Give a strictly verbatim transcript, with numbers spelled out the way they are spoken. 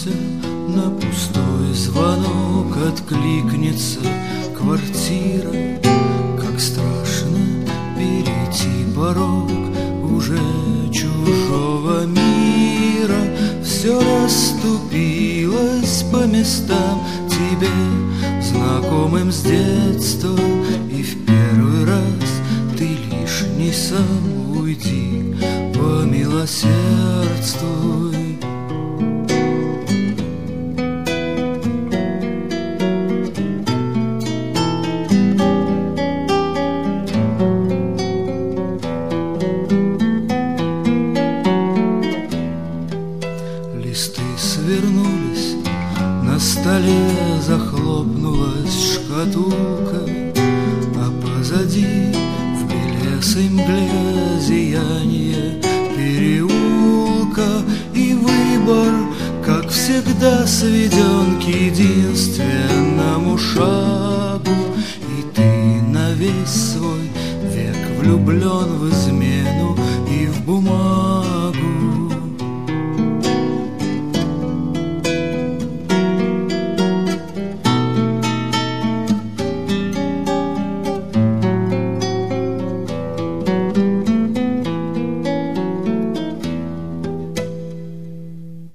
Надеешься, на пустой звонок откликнется квартира. Как страшно перейти порог уже чужого мира. Все расступилось по местам тебе, знакомым с детства, и в первый раз ты лишний сам уйди, помилосердствуй. Листы свернулись, на столе захлопнулась шкатулка, а позади в белесой мгле зияние переулка. И выбор, как всегда, сведен к единственному шагу. И ты на весь свой век влюблен в измену и в бумагу.